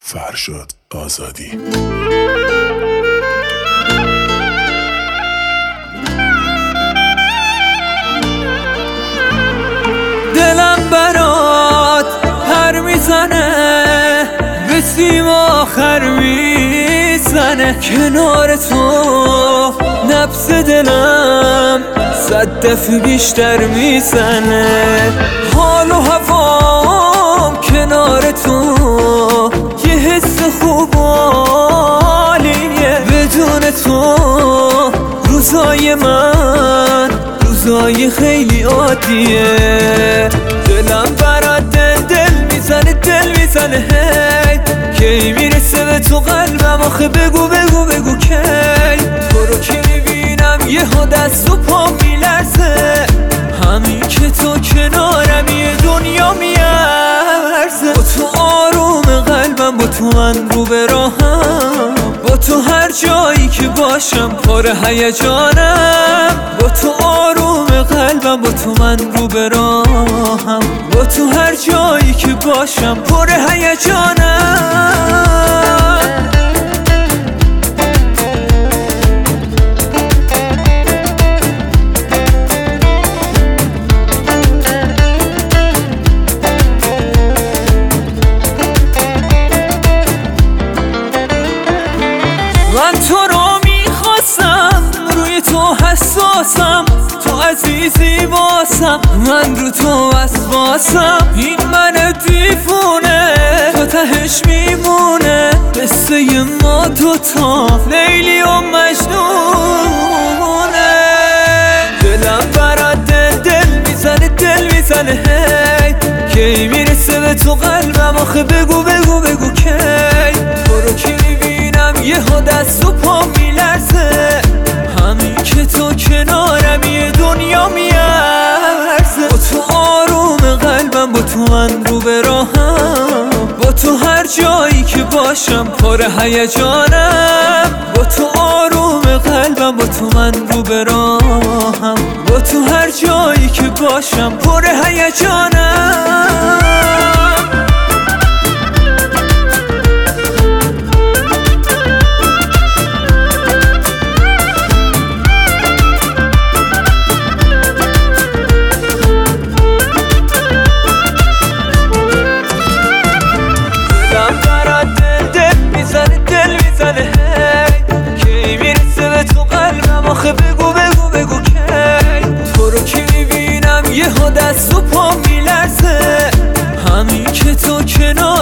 فرشاد آزادی. دلم برات پر میزنه، به سیم آخر میزنه. کنار تو نبض دلم 100 دفعه بیشتر میزنه. حال و هوام کنار تو یه حس خوب و عالیه. بدون تو روزای من روزای خیلی عادیه. دلم برات دل میزنه هی کی میرسه به تو قلبم. آخه بگو کی تو رو که میبینم یهو دست و پا میلرزه. همین که تو کنارم یه دنیا میارزه. با تو آروم قلبم، با تو من رو به راهم. با تو هر جایی که باشم پر هیجانم. با تو آروم قلبم، با تو من رو به راهم. با تو هر جایی که باشم پر هیجانم. من تو رو میخواستم، روی تو حساسم. تو عزیزی واسم، من رو تو وسواسم. این من دیوونه تا تهش میمونه. قصه ما دوتا لیلی و مجنونه. دلم برات دل میزنه هی کی میرسه به تو قلبم. آخه بگو کی تو رو که میبینم یهو دست و پا میلرزه. همین که تو کنارم یه دنیا میارزه. با تو آروم قلبم، با تو من رو به راهم. با تو هر جایی که باشم پر هیجانم. با تو آروم قلبم، با تو من رو به راهم. با تو هر جایی که باشم پر هیجانم. آخه بگو کی تو رو که میبینم یهو دست و پا میلرزه. همین که تو کنار